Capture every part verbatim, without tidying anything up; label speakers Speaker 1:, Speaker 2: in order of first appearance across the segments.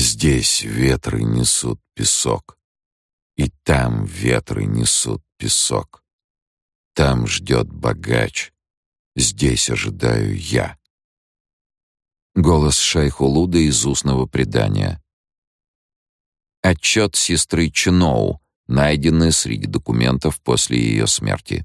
Speaker 1: Здесь ветры несут песок, и там ветры несут песок. Там ждет богач, здесь ожидаю я. Голос Шайхулуда из устного предания. Отчет сестры Чиноу, найденный среди документов после ее смерти.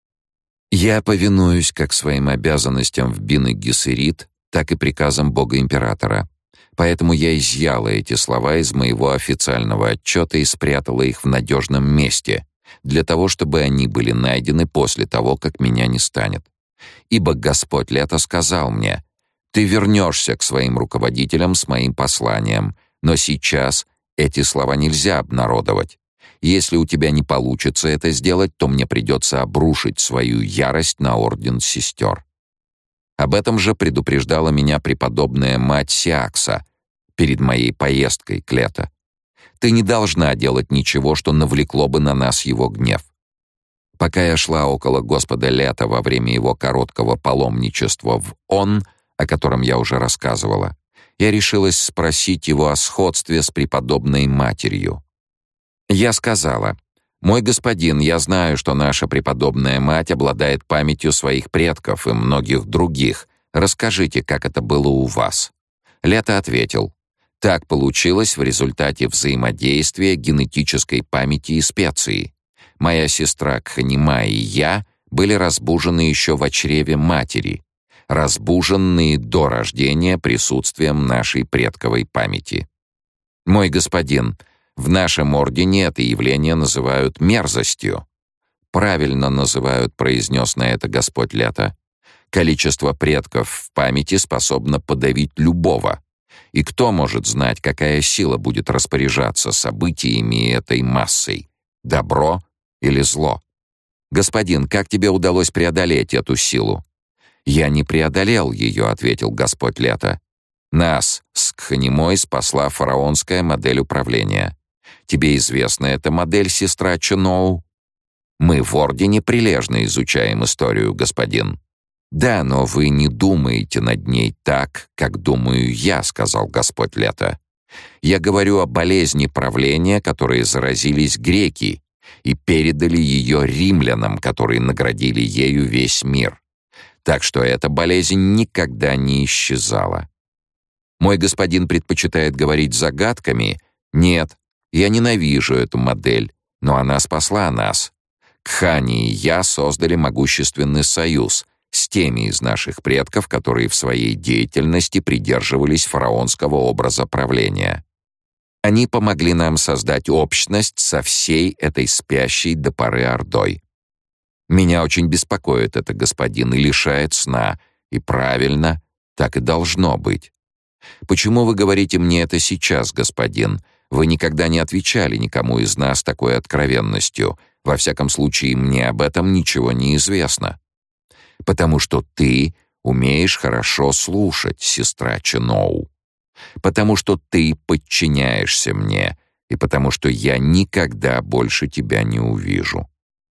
Speaker 1: Я повинуюсь как своим обязанностям в Бин-и-Гессерит, так и приказам Бога-императора. Поэтому я изъяла эти слова из моего официального отчета и спрятала их в надежном месте, для того, чтобы они были найдены после того, как меня не станет. Ибо Господь Лето сказал мне: «Ты вернешься к своим руководителям с моим посланием, но сейчас эти слова нельзя обнародовать. Если у тебя не получится это сделать, то мне придется обрушить свою ярость на орден сестер». Об этом же предупреждала меня преподобная мать Сиакса перед моей поездкой к Лето. Ты не должна делать ничего, что навлекло бы на нас его гнев. Пока я шла около Господа Лето во время его короткого паломничества в Он, о котором я уже рассказывала, я решилась спросить его о сходстве с преподобной матерью. Я сказала: «Мой господин, я знаю, что наша преподобная мать обладает памятью своих предков и многих других. Расскажите, как это было у вас». Лето ответил: «Так получилось в результате взаимодействия генетической памяти и специи. Моя сестра Кханима и я были разбужены еще в чреве матери, разбуженные до рождения присутствием нашей предковой памяти. Мой господин, в нашем ордене это явление называют мерзостью». «Правильно называют», — произнес на это Господь Лето. «Количество предков в памяти способно подавить любого. И кто может знать, какая сила будет распоряжаться событиями этой массой? Добро или зло? Господин, как тебе удалось преодолеть эту силу?» «Я не преодолел ее», — ответил Господь Лето. «Нас с Кханимой спасла фараонская модель управления. Тебе известна эта модель, сестра Чиноу?» «Мы в Ордене прилежно изучаем историю, господин». «Да, но вы не думаете над ней так, как думаю я», — сказал Господь Лето. «Я говорю о болезни правления, которые заразились греки и передали ее римлянам, которые наградили ею весь мир. Так что эта болезнь никогда не исчезала. Мой господин предпочитает говорить загадками? Нет, я ненавижу эту модель, но она спасла нас. Кхани и я создали могущественный союз с теми из наших предков, которые в своей деятельности придерживались фараонского образа правления. Они помогли нам создать общность со всей этой спящей до поры ордой. Меня очень беспокоит это, господин, и лишает сна, и правильно, так и должно быть. Почему вы говорите мне это сейчас, господин? Вы никогда не отвечали никому из нас такой откровенностью. Во всяком случае, мне об этом ничего не известно. Потому что ты умеешь хорошо слушать, сестра Чиноу. Потому что ты подчиняешься мне, и потому что я никогда больше тебя не увижу».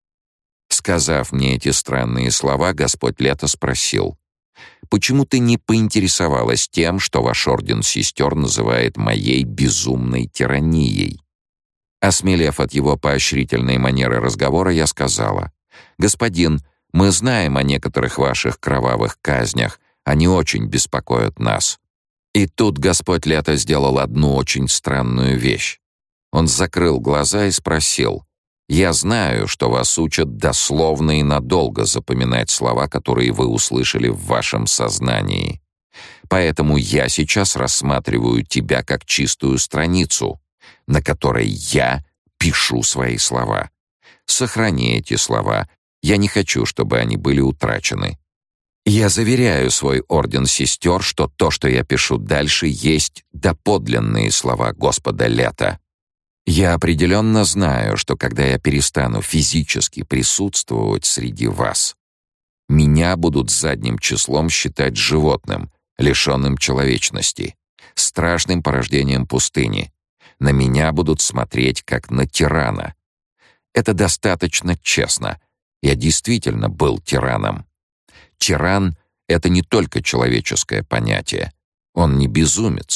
Speaker 1: Сказав мне эти странные слова, Господь Лето спросил: «Почему ты не поинтересовалась тем, что ваш орден сестер называет моей безумной тиранией?» Осмелев от его поощрительной манеры разговора, я сказала: «Господин, мы знаем о некоторых ваших кровавых казнях, они очень беспокоят нас». И тут Господь Лето сделал одну очень странную вещь. Он закрыл глаза и спросил: «Я знаю, что вас учат дословно и надолго запоминать слова, которые вы услышали в вашем сознании. Поэтому я сейчас рассматриваю тебя как чистую страницу, на которой я пишу свои слова. Сохрани эти слова. Я не хочу, чтобы они были утрачены. Я заверяю свой орден сестер, что то, что я пишу дальше, есть доподлинные слова Господа Лето. Я определенно знаю, что когда я перестану физически присутствовать среди вас, меня будут задним числом считать животным, лишенным человечности, страшным порождением пустыни. На меня будут смотреть как на тирана. Это достаточно честно. Я действительно был тираном. Тиран — это не только человеческое понятие. Он не безумец.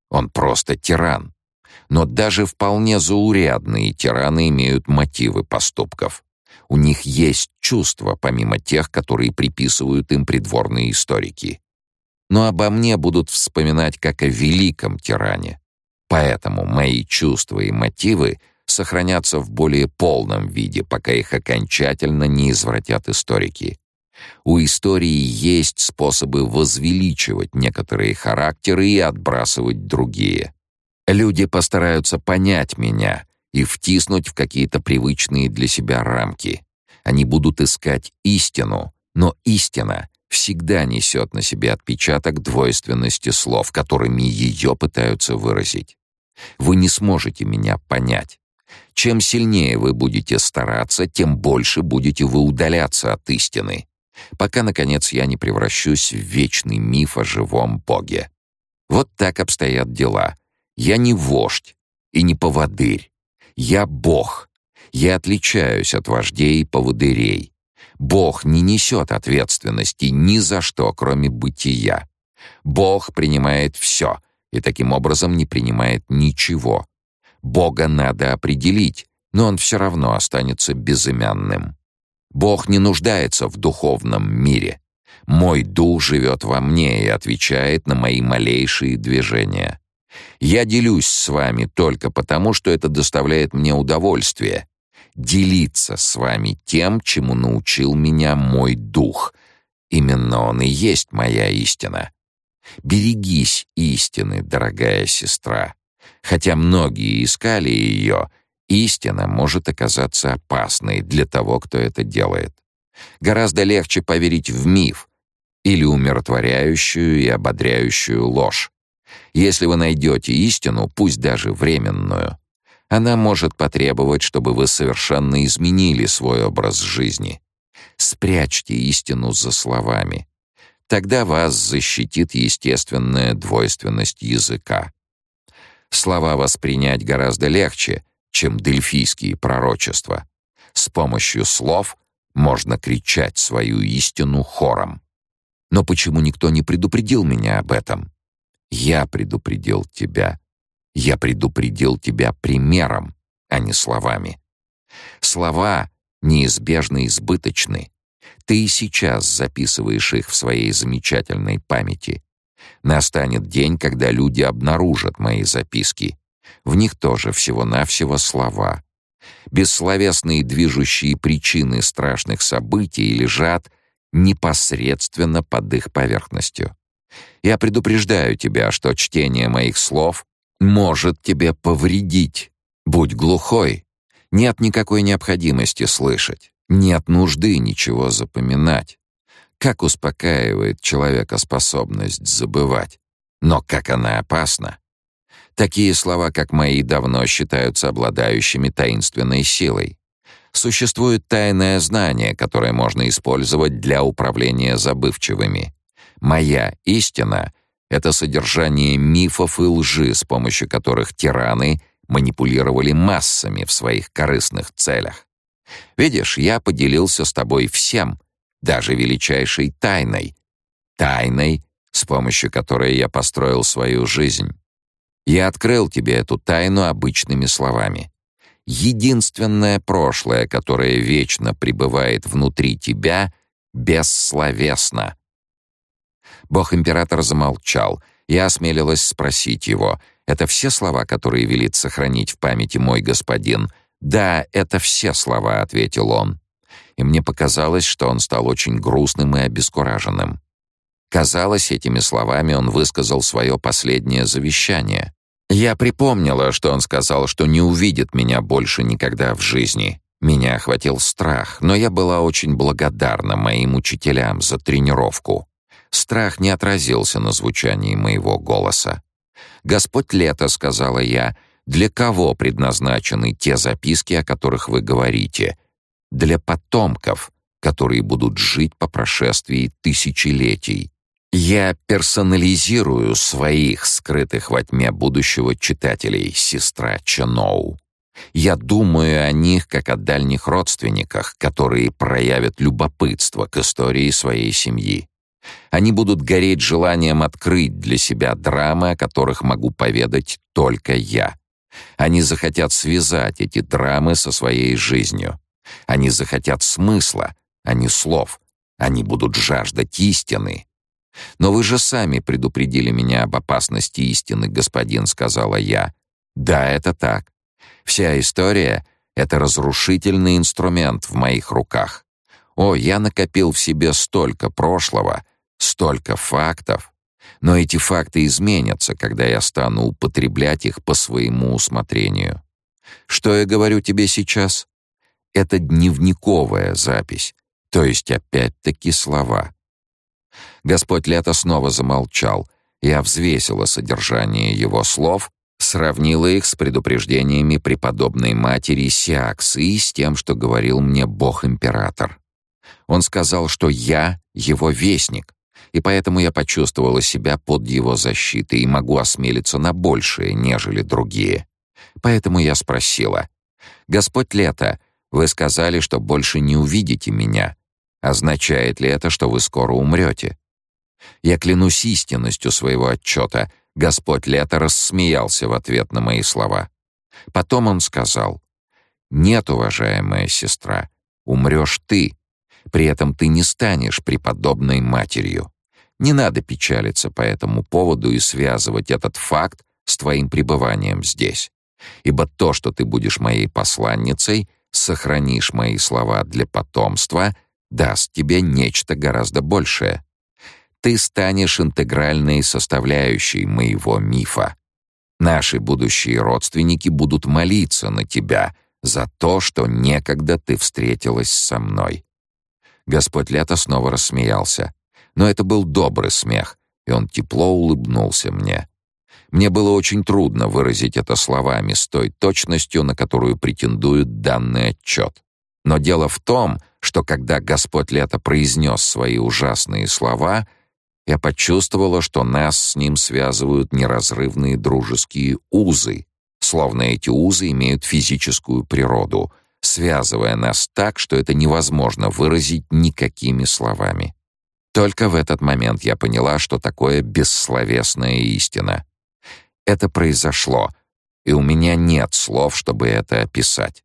Speaker 1: Он просто тиран. Но даже вполне заурядные тираны имеют мотивы поступков. У них есть чувства, помимо тех, которые приписывают им придворные историки. Но обо мне будут вспоминать как о великом тиране. Поэтому мои чувства и мотивы сохранятся в более полном виде, пока их окончательно не извратят историки. У истории есть способы возвеличивать некоторые характеры и отбрасывать другие. Люди постараются понять меня и втиснуть в какие-то привычные для себя рамки. Они будут искать истину, но истина всегда несет на себе отпечаток двойственности слов, которыми ее пытаются выразить. Вы не сможете меня понять. Чем сильнее вы будете стараться, тем больше будете вы удаляться от истины, пока, наконец, я не превращусь в вечный миф о живом Боге. Вот так обстоят дела. Я не вождь и не поводырь. Я Бог. Я отличаюсь от вождей и поводырей. Бог не несет ответственности ни за что, кроме бытия. Бог принимает все и таким образом не принимает ничего. Бога надо определить, но он все равно останется безымянным. Бог не нуждается в духовном мире. Мой дух живет во мне и отвечает на мои малейшие движения. Я делюсь с вами только потому, что это доставляет мне удовольствие. Делиться с вами тем, чему научил меня мой дух. Именно он и есть моя истина. Берегись истины, дорогая сестра. Хотя многие искали ее, истина может оказаться опасной для того, кто это делает. Гораздо легче поверить в миф или умиротворяющую и ободряющую ложь. Если вы найдете истину, пусть даже временную, она может потребовать, чтобы вы совершенно изменили свой образ жизни. Спрячьте истину за словами. Тогда вас защитит естественная двойственность языка. Слова воспринять гораздо легче, чем дельфийские пророчества. С помощью слов можно кричать свою истину хором. Но почему никто не предупредил меня об этом? Я предупредил тебя. Я предупредил тебя примером, а не словами. Слова неизбежно избыточны. Ты и сейчас записываешь их в своей замечательной памяти. Настанет день, когда люди обнаружат мои записки. В них тоже всего-навсего слова. Бессловесные движущие причины страшных событий лежат непосредственно под их поверхностью. Я предупреждаю тебя, что чтение моих слов может тебе повредить. Будь глухой. Нет никакой необходимости слышать. Нет нужды ничего запоминать. Как успокаивает человека способность забывать. Но как она опасна. Такие слова, как мои, давно считаются обладающими таинственной силой. Существует тайное знание, которое можно использовать для управления забывчивыми. Моя истина — это содержание мифов и лжи, с помощью которых тираны манипулировали массами в своих корыстных целях. Видишь, я поделился с тобой всем, даже величайшей тайной. Тайной, с помощью которой я построил свою жизнь. Я открыл тебе эту тайну обычными словами. Единственное прошлое, которое вечно пребывает внутри тебя, бессловесно. Бог-император замолчал. Я осмелилась спросить его: «Это все слова, которые велит сохранить в памяти мой господин?» «Да, это все слова», — ответил он. И мне показалось, что он стал очень грустным и обескураженным. Казалось, этими словами он высказал свое последнее завещание. Я припомнила, что он сказал, что не увидит меня больше никогда в жизни. Меня охватил страх, но я была очень благодарна моим учителям за тренировку. Страх не отразился на звучании моего голоса. «Господь Лето», — сказала я, — «для кого предназначены те записки, о которых вы говорите? Для потомков, которые будут жить по прошествии тысячелетий. Я персонализирую своих скрытых во тьме будущего читателей, сестра Чоноу. Я думаю о них как о дальних родственниках, которые проявят любопытство к истории своей семьи. Они будут гореть желанием открыть для себя драмы, о которых могу поведать только я. Они захотят связать эти драмы со своей жизнью. Они захотят смысла, а не слов. Они будут жаждать истины. «Но вы же сами предупредили меня об опасности истины, господин», — сказала я. «Да, это так. Вся история — это разрушительный инструмент в моих руках. О, я накопил в себе столько прошлого, столько фактов. Но эти факты изменятся, когда я стану употреблять их по своему усмотрению. Что я говорю тебе сейчас? Это дневниковая запись, то есть опять-таки слова». Господь Лето снова замолчал. Я взвесила содержание его слов, сравнила их с предупреждениями преподобной матери Сиаксы с тем, что говорил мне Бог-император. Он сказал, что я его вестник, и поэтому я почувствовала себя под его защитой и могу осмелиться на большее, нежели другие. Поэтому я спросила: «Господь Лето, вы сказали, что больше не увидите меня. Означает ли это, что вы скоро умрете?» Я клянусь истинностью своего отчета. Господь Лето рассмеялся в ответ на мои слова. Потом он сказал: «Нет, уважаемая сестра, умрешь ты. При этом ты не станешь преподобной матерью. Не надо печалиться по этому поводу и связывать этот факт с твоим пребыванием здесь. Ибо то, что ты будешь моей посланницей, сохранишь мои слова для потомства, даст тебе нечто гораздо большее. Ты станешь интегральной составляющей моего мифа. Наши будущие родственники будут молиться на тебя за то, что некогда ты встретилась со мной». Господь Лето снова рассмеялся. Но это был добрый смех, и он тепло улыбнулся мне. Мне было очень трудно выразить это словами с той точностью, на которую претендует данный отчет. Но дело в том, что когда Господь Лето произнес свои ужасные слова, я почувствовала, что нас с ним связывают неразрывные дружеские узы, словно эти узы имеют физическую природу, связывая нас так, что это невозможно выразить никакими словами. Только в этот момент я поняла, что такое бессловесная истина. Это произошло, и у меня нет слов, чтобы это описать.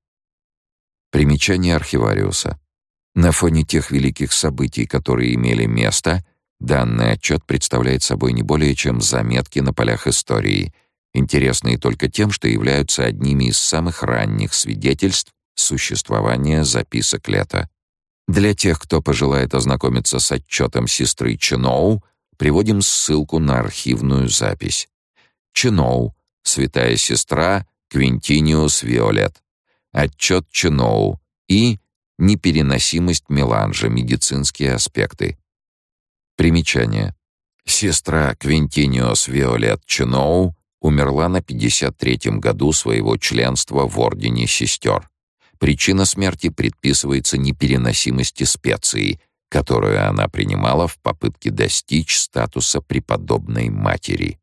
Speaker 1: Примечание архивариуса. На фоне тех великих событий, которые имели место, данный отчет представляет собой не более чем заметки на полях истории, интересные только тем, что являются одними из самых ранних свидетельств существования записок Лето. Для тех, кто пожелает ознакомиться с отчетом сестры Чиноу, приводим ссылку на архивную запись. Чиноу, святая сестра Квинтиниус Виолет. Отчет Чиноу и непереносимость меланжа, медицинские аспекты. Примечание. Сестра Квинтиниус Виолет Чиноу умерла на пятьдесят третьем году своего членства в Ордене Сестер. Причина смерти предписывается непереносимости специи, которую она принимала в попытке достичь статуса преподобной матери.